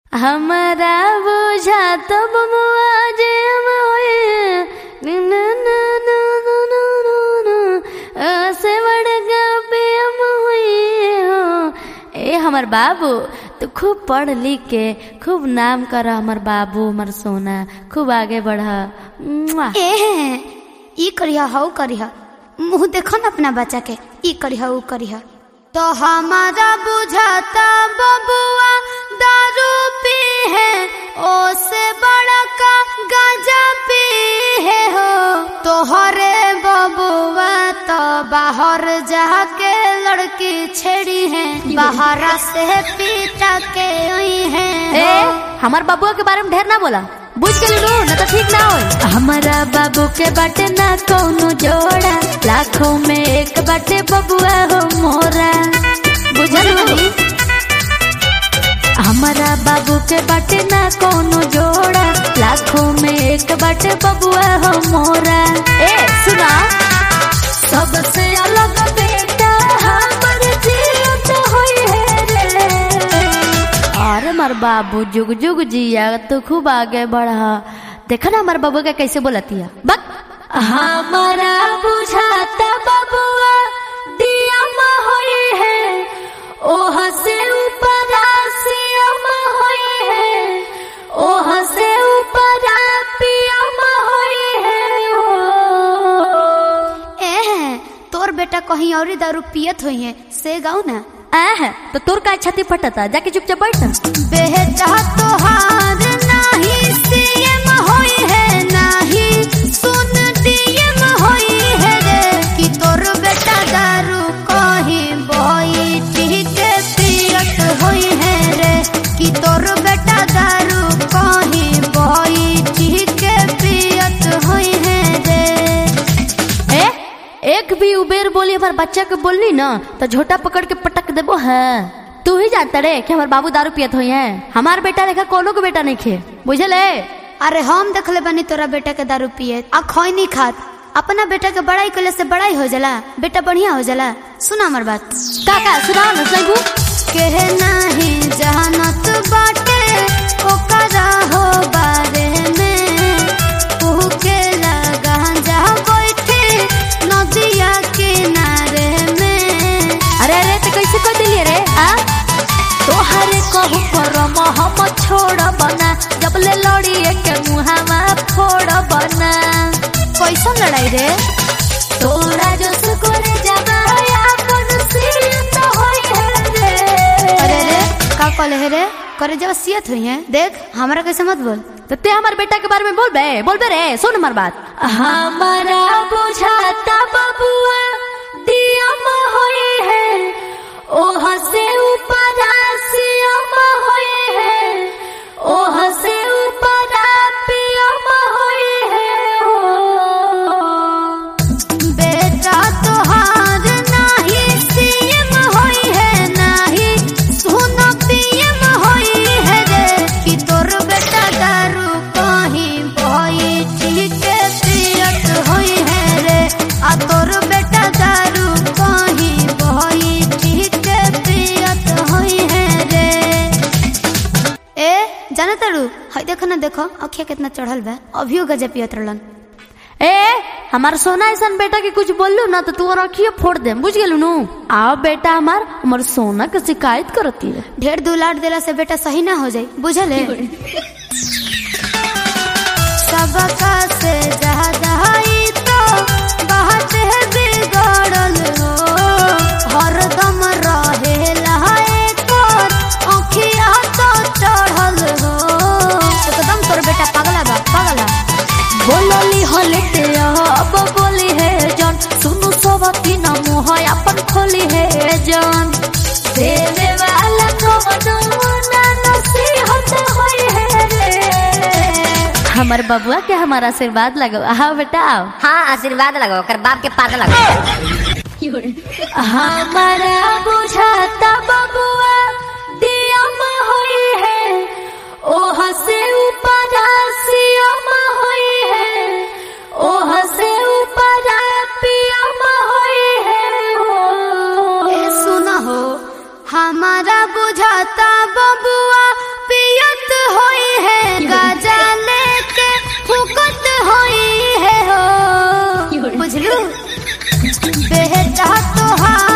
हमारा बुझा तो बबुआ जे हम होए से बड़का पे हम होए हो। ए हमर बाबू तू खूब पढ़ लिख के खूब नाम कर, हमर बाबू हमर सोना खूब आगे बढ़। ई करिया हौ करिया, मुँह देखो न अपना बच्चा के, ई करिया ऊ करिया। तो हमारा बुझाता बबुआ दारू पी है, ओ से बड़ा का गांजा पी है हो। तोहरे बबुआ तो बाहर जाके लड़की छेड़ी है, बाहर से पीटा के आई है। हमार बाबुआ के बारे में ढेर ना बोला, बुझ के लो ना तो ठीक ना हो। हमारा बाबू के बाटे ना कौनो जोड़ा, लाखों में एक बाटे बबुआ हो मोरा, बुझल बनी। हमारा बाबू के बाटे ना कौनो जोड़ा, लाखों में एक बाटे बबुआ हो मोरा। ए सुना, सबसे अलग बेटा हमर जीत होई है रे। अरे मार बाबू जुग जुग जिया, तो खूब आगे बढ़ा। देखा ना हमारे बाबू का कैसे बोलती है बक। हमारा बुझाता बबुआ दिया मा होई है, ओह से ऊपर आसिया मा होई है, ओह से ऊपर पिया मा होई है हो। तोर बेटा कहीं और दारू पियत हुई है से गाँव ना तो तोर का छाती फटता, जाके चुपचाप बैठ। बेटा तोहार नाही सीएम होई है, नाही सुन डीएम होई है रे। कि तोर बेटा दारू कहीं बोई ठीक पियत होई है रे, कि तोर बेटा दारू कहीं बोई ठीक पियत होई है रे। एक भी उबेर बोली हमारे बच्चा के बोलनी ना तो झोटा पकड़ के पटक देबो है। तू ही जानता रे कि हमारे बाबू दारू पियत हुई है, हमार बेटा देखा कोनो को बेटा नहीं खे, बुझल है। अरे हम देखले बनी तोरा बेटा के दारू पिए आ खोई नहीं खात। अपना बेटा के बड़ाई कले से बड़ाई हो जाला, बेटा बढ़िया हो जाला। सुना हमार बात काका, सुना ना सही के नहीं जहानत बाटे ओकरा हो बारे में, कुहू के लगा जा बैठे नदिया किनारे में। अरे अरे तो कैसे कर दिलिए रे आ? तोहरे कहू पर हम छोड़ बना, जब ले लड़ी के मुहावा फोड़ बना। कैसा लड़ाई रे? तोरा जो सुकोरे जमाया अपन सीत होई है रे। अरे रे का कहले है रे? करे जब सियत हुई है, देख हमारा कैसे मत बोल। तो ते हमारे बेटा के बारे में बोल बे रे। सुन हमार बात, हमारा बुझाता बबुआ दिया मा होई है, ओह से ऊपर आसिया मा होई है, ओह से ऊपर पिया मा होई है हो। बेटा तोहार नाही सीएम होई है, नाही सुन पीएम होई है रे। कि तोर बेटा दारू कहीं बोई ठीक पियत होई है रे, आ तोर बेटा दारू कहीं बोई ठीक पियत होई है रे। ए जाना तारू, हाय देखो ना, देखो अखिया कितना चढ़ल बा, अभियो गजा पियत रहलन। हमार सोना ऐसा बेटा के कुछ बोलू ना तो तू रखियो फोड़ दे, बुझ गेलू नु। आओ बेटा हमार सोना के शिकायत करती है। ढेर दुलार देला से बेटा सही ना हो जाए, बुझल है। सबका से ज्यादा ही तो बात है बिगड़ल हो, हरदम रहेला एक और आँखिया तो चढ़ल हो। एकदम तोर बेटा पगला बा, पगला। बोलली हलते अब बोली है जान, सुनु सब तीन मुँह अपन खोली है जान। देवे वाला ना नसीहत होई है रे। हमार बबुआ के हमारा आशीर्वाद लगो। आओ बेटा आओ। हाँ आशीर्वाद लगो, कर बाप के पाद लगो। हमारा बुझाता बबुआ दिया मा होई है, ओह से ऊपर आसिया मा होई है, ओह से ऊपर पिया मा होई है हो। सुना हो, हमारा बुझाता बबुआ पियत बेटा तोहार